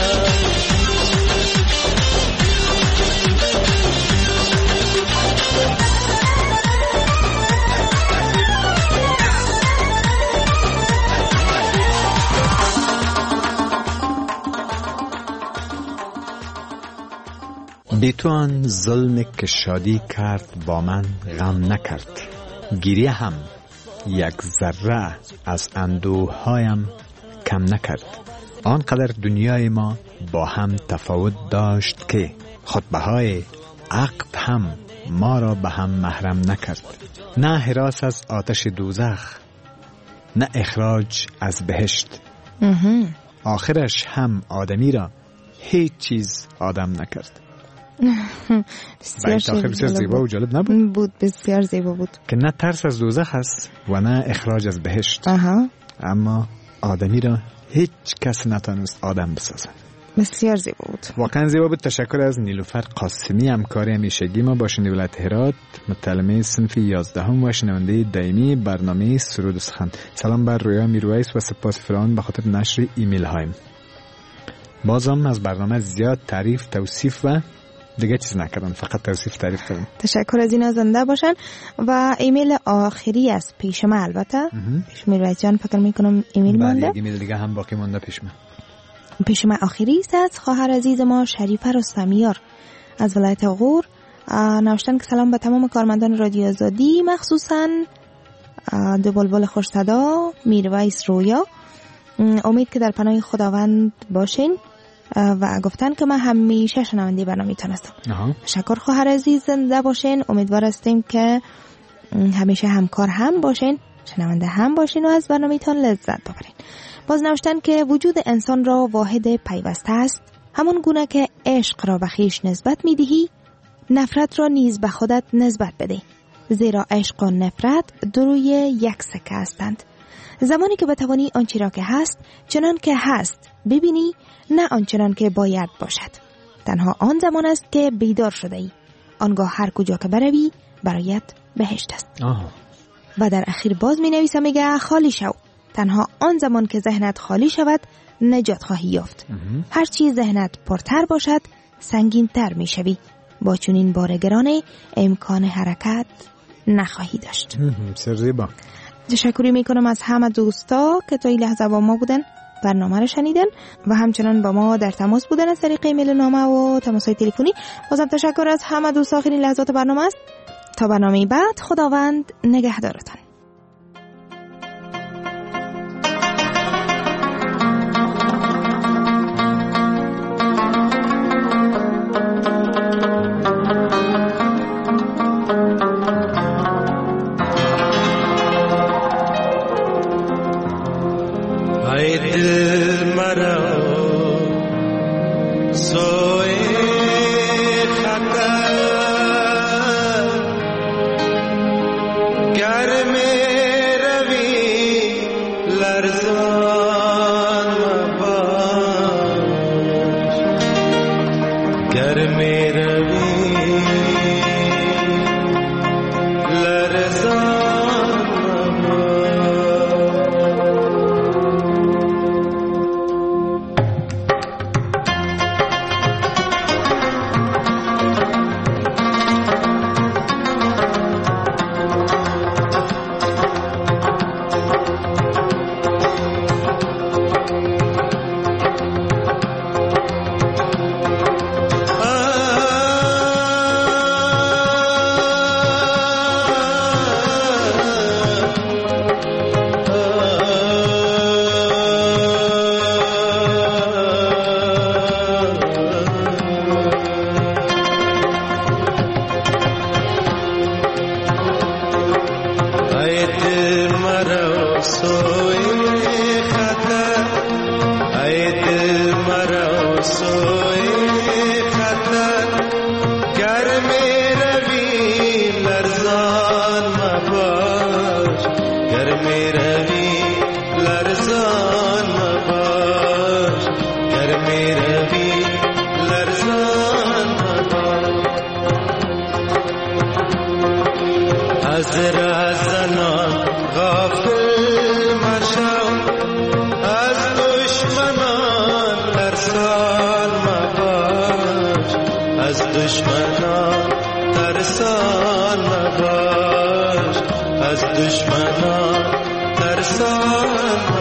بی تو آن ظلم که شادی کرد با من غم نکرد. گریه هم یک ذره از اندوهایم کم نکرد. آنقدر دنیای ما با هم تفاوت داشت که خطبه‌های عقد هم ما را به هم محرم نکرد. نه هراس از آتش دوزخ، نه اخراج از بهشت. آخرش هم آدمی را هیچ چیز آدم نکرد. بسیار زیبا و جالب نبود؟ بود، بسیار زیبا بود. که نه ترس از دوزخ است و نه اخراج از بهشت. اما آدمی را هیچ کس نتونست آدم بسازه. بسیار زیبا بود، واقعا زیبا بود. تشکر از نیلوفر قاسمی، همکار همیشگی ما با شنونده ولایت هرات، متعلمه صنف 11 و شنونده دائمی برنامه سرود و سخن. سلام بر رویا میرویس و سپاس فراوان به خاطر نشر ایمیل هایم. بازم از برنامه زیاد تعریف، توصیف و دیگه چیز نکردن، فقط توصیف تعریف کردن. تشکر از این زنده باشن. و ایمیل آخری از پیش ما، البته پیش میرویس جان فکر میکنم ایمیل مونده. بله، ایمیل دیگه هم باقی مونده پیش ما آخری است از خواهر عزیز ما شریفه رستمیار از ولایت غور. نوشتن که سلام به تمام کارمندان رادیو آزادی، مخصوصا دو بلبل خوش صدا میرویس رویا. امید که در پناه خداوند باشین و گفتن که من همیشه شنونده برنامه‌تون هستم. تشکر خواهر عزیز، زنده باشین. امیدوار هستیم که همیشه همکار هم باشین، شنونده هم باشین و از برنامه‌تون لذت ببرین. باز نوشتن که وجود انسان را واحد پیوسته است. همون گونه که عشق را به خویش نسبت می‌دهی، نفرت را نیز به خودت نسبت بده. زیرا عشق و نفرت دو روی یک سکه هستند. زمانی که بتوانی آنچه را که هست چنان که هست ببینی، نه آنچنان که باید باشد. تنها آن زمان است که بیدار شده ای. آنگاه هر کجا که بروی برایت بهشت است. و در اخیر باز می نویسه، میگه خالی شو. تنها آن زمان که ذهنت خالی شود نجات خواهی یافت. هر چیز ذهنت پرتر باشد سنگین تر می شوی. با چنین بارگرانه امکان حرکت نخواهی داشت. زیبا. تشکری میکنم از همه دوستا که تا این لحظه با ما بودن، برنامه رو شنیدن و همچنان با ما در تماس بودن از طریق ایمیل نامه و تماس‌های تلفنی. بازم تشکر از همه دوستا. آخرین لحظات برنامه است. تا برنامه بعد، خداوند نگهدارتان. سوی خطر ای دل مرا سوی خطر گر می روی لرزان مباش گر می روی لرزان مباش گر می روی لرزان مباش از رازنان غافل مشو از دشمنان ترسان مباش از دشمنان ترسان مباش از دشمنان ترسان